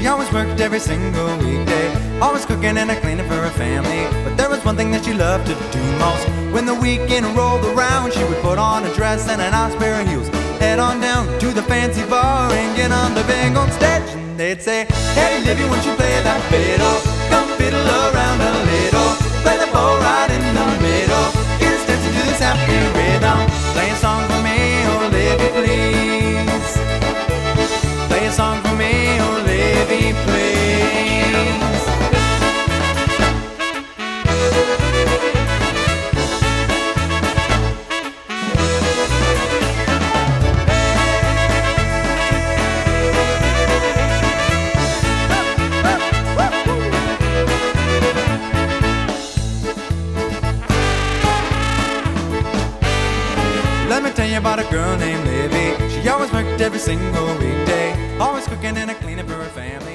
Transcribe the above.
She always worked every single weekday, always cooking and cleaning for her family. But there was one thing that she loved to do most. When the weekend rolled around, she would put on a dress and a nice pair of heels, head on down to the fancy bar and get on the big old stage. And they'd say, "Hey, Livy, won't you play that fiddle? Come fiddle around a little. Play the bow right in the middle. Get us dancing to this happy rhythm. Play a song for me, oh Livy, please. Play a song for me, oh Livy, please." Let me tell you about a girl named Livy. She always worked every single weekday, always cooking and cleaning for her family.